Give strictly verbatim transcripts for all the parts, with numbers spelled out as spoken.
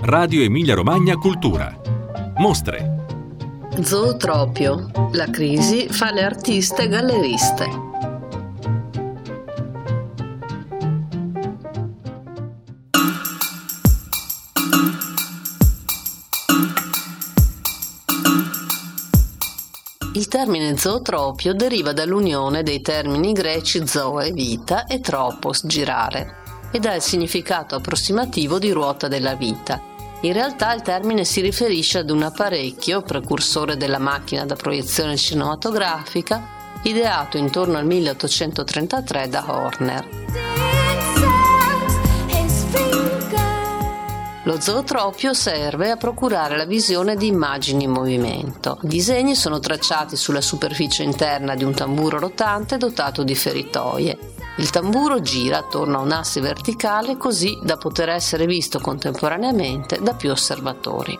Radio Emilia Romagna Cultura. Mostre. Zootropio. La crisi fa le artiste galleriste. Il termine zootropio deriva dall'unione dei termini greci zoe, vita, e tropos, girare, ed ha il significato approssimativo di ruota della vita. In realtà il termine si riferisce ad un apparecchio, precursore della macchina da proiezione cinematografica, ideato intorno al milleottocentotrentatré da Horner. Lo zootropio serve a procurare la visione di immagini in movimento. I disegni sono tracciati sulla superficie interna di un tamburo rotante dotato di feritoie. Il tamburo gira attorno a un asse verticale così da poter essere visto contemporaneamente da più osservatori.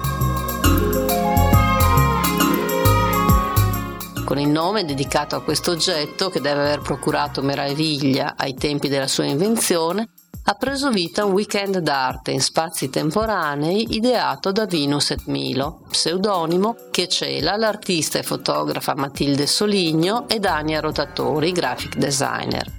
Con il nome dedicato a questo oggetto, che deve aver procurato meraviglia ai tempi della sua invenzione, ha preso vita un weekend d'arte in spazi temporanei ideato da Venus et Milo, pseudonimo che cela l'artista e fotografa Matilde Soligno ed Ania Rotatori, graphic designer.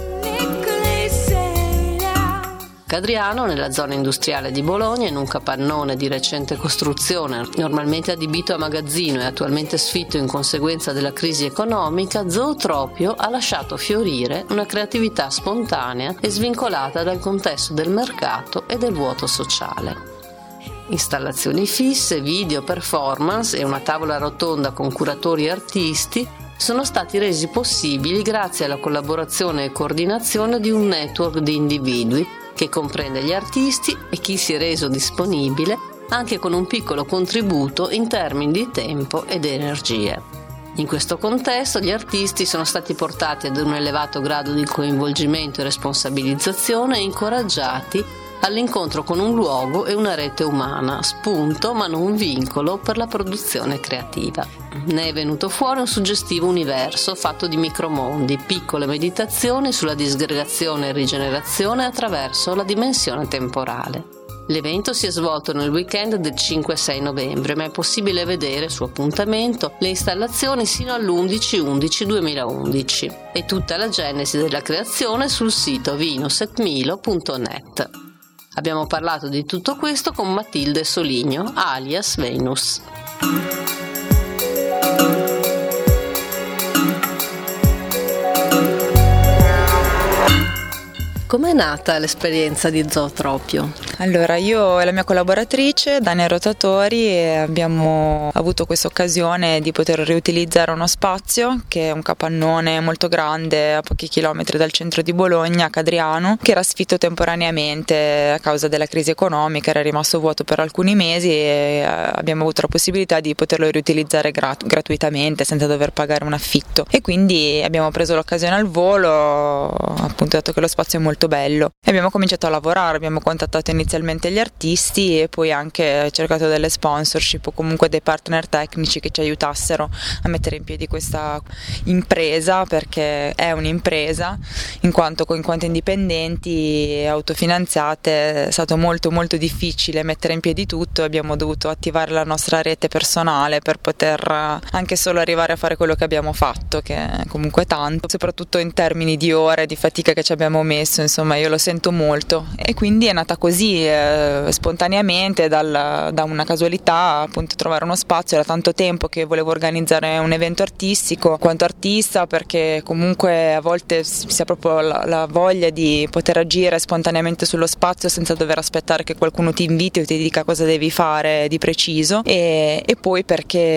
Cadriano, nella zona industriale di Bologna, in un capannone di recente costruzione, normalmente adibito a magazzino e attualmente sfitto in conseguenza della crisi economica, Zootropio ha lasciato fiorire una creatività spontanea e svincolata dal contesto del mercato e del vuoto sociale. Installazioni fisse, video, performance e una tavola rotonda con curatori e artisti sono stati resi possibili grazie alla collaborazione e coordinazione di un network di individui che comprende gli artisti e chi si è reso disponibile anche con un piccolo contributo in termini di tempo ed energie. In questo contesto gli artisti sono stati portati ad un elevato grado di coinvolgimento e responsabilizzazione e incoraggiati all'incontro con un luogo e una rete umana, spunto ma non vincolo per la produzione creativa. Ne è venuto fuori un suggestivo universo fatto di micromondi, piccole meditazioni sulla disgregazione e rigenerazione attraverso la dimensione temporale. L'evento si è svolto nel weekend del cinque sei novembre, ma è possibile vedere su appuntamento le installazioni sino all'undici undici duemilaundici e tutta la genesi della creazione sul sito venus et milo punto net. Abbiamo parlato di tutto questo con Matilde Soligno, alias Venus. Com'è nata l'esperienza di Zootropio? Allora, io e la mia collaboratrice, Dania Rotatori, abbiamo avuto questa occasione di poter riutilizzare uno spazio che è un capannone molto grande a pochi chilometri dal centro di Bologna, a Cadriano, che era sfitto temporaneamente a causa della crisi economica, era rimasto vuoto per alcuni mesi e abbiamo avuto la possibilità di poterlo riutilizzare grat- gratuitamente senza dover pagare un affitto, e quindi abbiamo preso l'occasione al volo, appunto dato che lo spazio è molto bello, e abbiamo cominciato a lavorare. Abbiamo contattato inizialmente gli artisti e poi anche cercato delle sponsorship o comunque dei partner tecnici che ci aiutassero a mettere in piedi questa impresa, perché è un'impresa in quanto in quanto indipendenti e autofinanziate è stato molto molto difficile mettere in piedi tutto. Abbiamo dovuto attivare la nostra rete personale per poter anche solo arrivare a fare quello che abbiamo fatto, che è comunque tanto, soprattutto in termini di ore di fatica che ci abbiamo messo. Insomma, io lo sento molto, e quindi è nata così eh, spontaneamente dal, da una casualità, appunto, trovare uno spazio. Era tanto tempo che volevo organizzare un evento artistico quanto artista, perché comunque a volte si ha proprio la, la voglia di poter agire spontaneamente sullo spazio senza dover aspettare che qualcuno ti inviti o ti dica cosa devi fare di preciso, e, e poi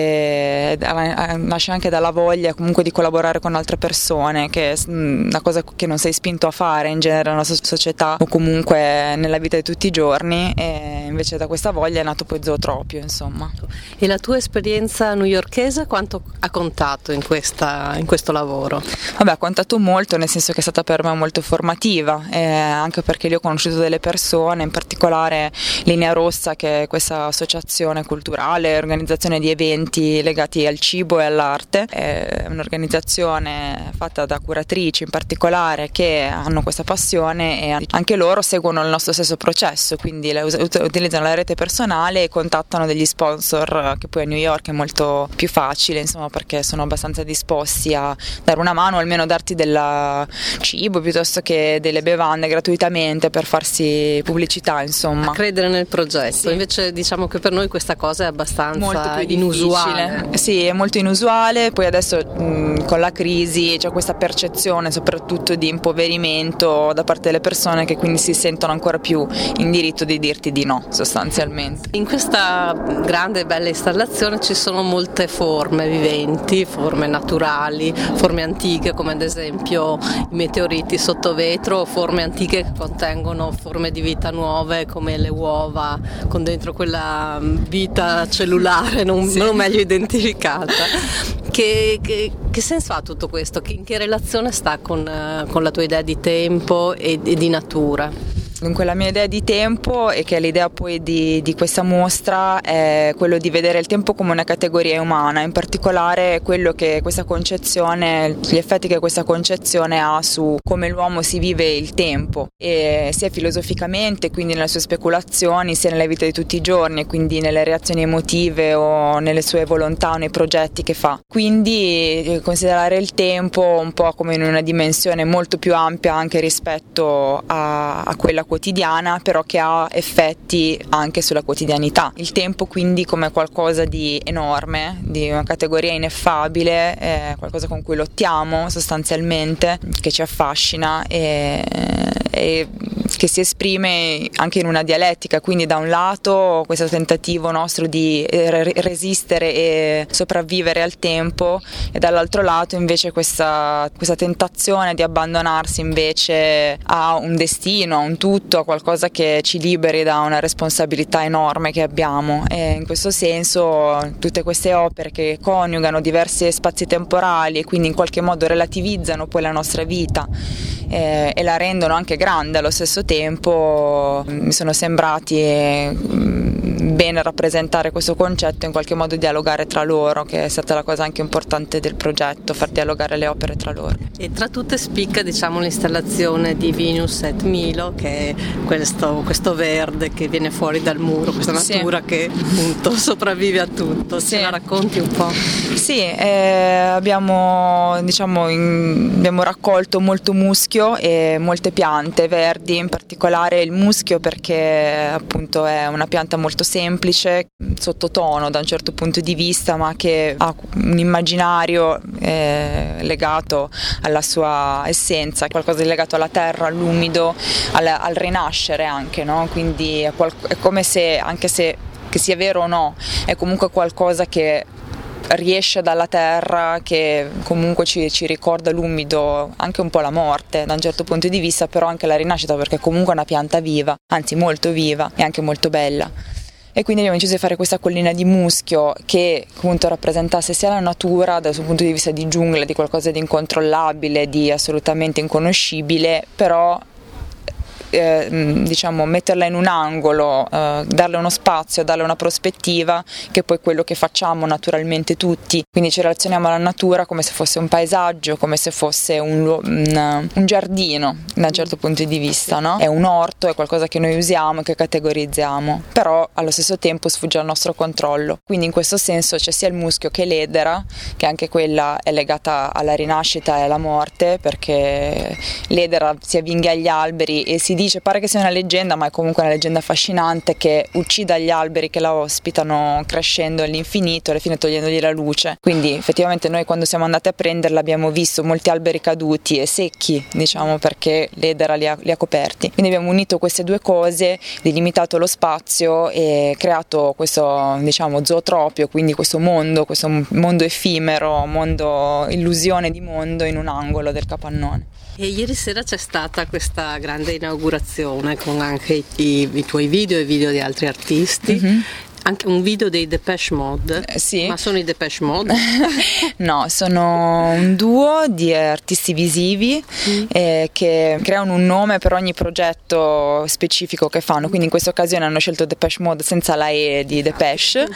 perché nasce anche dalla voglia comunque di collaborare con altre persone, che è una cosa che non sei spinto a fare in genere nella nostra società o comunque nella vita di tutti i giorni, e invece da questa voglia è nato poi Zootropio, insomma. E la tua esperienza newyorkese quanto ha contato in, questa, in questo lavoro? Vabbè, ha contato molto, nel senso che è stata per me molto formativa, eh, anche perché lì ho conosciuto delle persone, in particolare Linea Rossa, che è questa associazione culturale, organizzazione di eventi legati al cibo e all'arte. È un'organizzazione fatta da curatrici in particolare che hanno questa passione connessione, e anche loro seguono il nostro stesso processo, quindi utilizzano la rete personale e contattano degli sponsor, che poi a New York è molto più facile, insomma, perché sono abbastanza disposti a dare una mano o almeno darti del cibo piuttosto che delle bevande gratuitamente per farsi pubblicità, insomma, a credere nel progetto. Sì. Invece diciamo che per noi questa cosa è abbastanza molto più inusuale. Sì, è molto inusuale. Poi adesso mh, con la crisi c'è questa percezione soprattutto di impoverimento da parte delle persone, che quindi si sentono ancora più in diritto di dirti di no, sostanzialmente. In questa grande e bella installazione ci sono molte forme viventi, forme naturali, forme antiche come ad esempio i meteoriti sotto vetro, forme antiche che contengono forme di vita nuove come le uova con dentro quella vita cellulare non, sì. non meglio identificata. Che, che, che senso ha tutto questo? In che relazione sta con, con la tua idea di tempo e, e di natura? Dunque la mia idea di tempo, e che è l'idea poi di, di questa mostra, è quello di vedere il tempo come una categoria umana, in particolare quello che questa concezione, gli effetti che questa concezione ha su come l'uomo si vive il tempo, e sia filosoficamente, quindi nelle sue speculazioni, sia nella vita di tutti i giorni, quindi nelle reazioni emotive o nelle sue volontà o nei progetti che fa. Quindi considerare il tempo un po' come in una dimensione molto più ampia anche rispetto a, a quella quotidiana, però che ha effetti anche sulla quotidianità. Il tempo quindi come qualcosa di enorme, di una categoria ineffabile, eh, qualcosa con cui lottiamo sostanzialmente, che ci affascina e, e che si esprime anche in una dialettica, quindi da un lato questo tentativo nostro di resistere e sopravvivere al tempo, e dall'altro lato invece questa, questa tentazione di abbandonarsi invece a un destino, a un tutto, a qualcosa che ci liberi da una responsabilità enorme che abbiamo. E in questo senso tutte queste opere che coniugano diversi spazi temporali e quindi in qualche modo relativizzano poi la nostra vita eh, e la rendono anche grande allo stesso tempo, mi sono sembrati eh, bene rappresentare questo concetto, in qualche modo dialogare tra loro, che è stata la cosa anche importante del progetto, far dialogare le opere tra loro. E tra tutte spicca, diciamo, l'installazione di Venus et Milo, che è questo, questo verde che viene fuori dal muro, questa natura sì. che appunto sopravvive a tutto. Sì. Ce la racconti un po'? Sì, eh, abbiamo, diciamo, in, abbiamo raccolto molto muschio e molte piante verdi, in particolare il muschio perché appunto è una pianta molto semplice, sottotono da un certo punto di vista, ma che ha un immaginario eh, legato alla sua essenza, qualcosa di legato alla terra, all'umido, al, al rinascere anche, no? Quindi è, qual- è come se, anche se che sia vero o no, è comunque qualcosa che riesce dalla terra, che comunque ci, ci ricorda l'umido, anche un po' la morte da un certo punto di vista, però anche la rinascita, perché comunque è una pianta viva, anzi molto viva e anche molto bella. E quindi abbiamo deciso di fare questa collina di muschio che appunto rappresentasse sia la natura dal suo punto di vista di giungla, di qualcosa di incontrollabile, di assolutamente inconoscibile, però Eh, diciamo metterla in un angolo, eh, darle uno spazio, darle una prospettiva, che è poi quello che facciamo naturalmente tutti. Quindi ci relazioniamo alla natura come se fosse un paesaggio, come se fosse un, un, un giardino da un certo punto di vista, no? È un orto, è qualcosa che noi usiamo e che categorizziamo, però allo stesso tempo sfugge al nostro controllo. Quindi in questo senso c'è sia il muschio che l'edera, che anche quella è legata alla rinascita e alla morte, perché l'edera si avvinghia agli alberi e si dice, pare che sia una leggenda, ma è comunque una leggenda affascinante, che uccida gli alberi che la ospitano crescendo all'infinito, alla fine togliendogli la luce. Quindi effettivamente noi quando siamo andati a prenderla abbiamo visto molti alberi caduti e secchi, diciamo, perché l'edera li ha, li ha coperti. Quindi abbiamo unito queste due cose, delimitato lo spazio e creato questo, diciamo, zootropio, quindi questo mondo, questo mondo effimero, mondo illusione di mondo in un angolo del capannone. E ieri sera c'è stata questa grande inaugurazione con anche i, i tuoi video e i video di altri artisti. Mm-hmm. anche un video dei Depeche Mode. Eh, sì. Ma sono i Depeche Mode? No, sono un duo di artisti visivi mm. eh, che creano un nome per ogni progetto specifico che fanno, quindi in questa occasione hanno scelto Depeche Mode senza la E di Depeche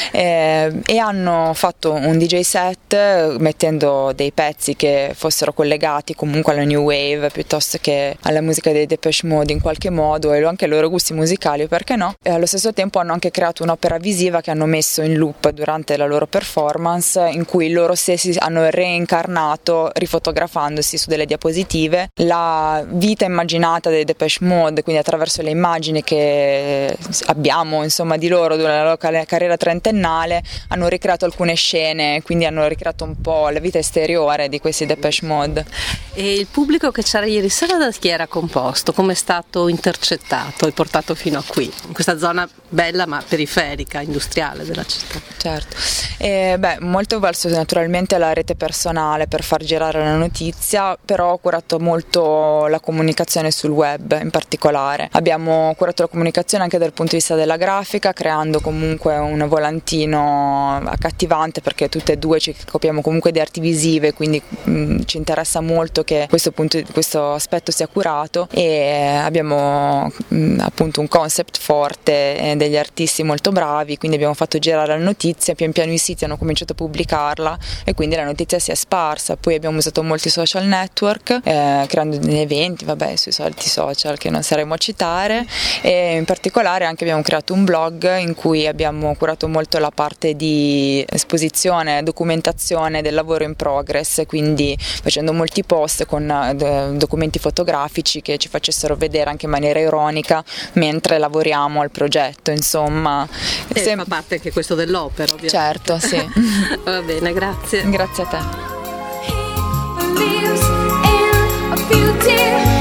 eh, e hanno fatto un D J set mettendo dei pezzi che fossero collegati comunque alla new wave piuttosto che alla musica dei Depeche Mode in qualche modo e anche ai loro gusti musicali, perché no? E allo stesso tempo hanno anche creato un'opera visiva che hanno messo in loop durante la loro performance, in cui loro stessi hanno reincarnato, rifotografandosi su delle diapositive, la vita immaginata dei Depeche Mode, quindi attraverso le immagini che abbiamo insomma di loro durante la loro carriera trentennale hanno ricreato alcune scene, quindi hanno ricreato un po' la vita esteriore di questi Depeche Mode. E il pubblico che c'era ieri sera da chi era composto? Come è stato intercettato e portato fino a qui, in questa zona bella ma periferica, industriale della città? Certo, e, beh, molto verso naturalmente la rete personale per far girare la notizia, però ho curato molto la comunicazione sul web in particolare. Abbiamo curato la comunicazione anche dal punto di vista della grafica, creando comunque un volantino accattivante, perché tutte e due ci occupiamo comunque di arti visive, quindi mh, ci interessa molto che questo, punto, questo aspetto sia curato, e abbiamo mh, appunto un concept forte e degli artisti molto bravi, quindi abbiamo fatto girare la notizia, pian piano i siti hanno cominciato a pubblicarla e quindi la notizia si è sparsa. Poi abbiamo usato molti social network eh, creando degli eventi, vabbè, sui soliti social che non saremo a citare, e in particolare anche abbiamo creato un blog in cui abbiamo curato molto la parte di esposizione, documentazione del lavoro in progress, quindi facendo molti post con eh, documenti fotografici che ci facessero vedere anche in maniera ironica mentre lavoriamo al progetto, insomma. E sem- fa parte anche questo dell'opera, ovviamente. Certo, sì. Va bene, grazie. Grazie a te.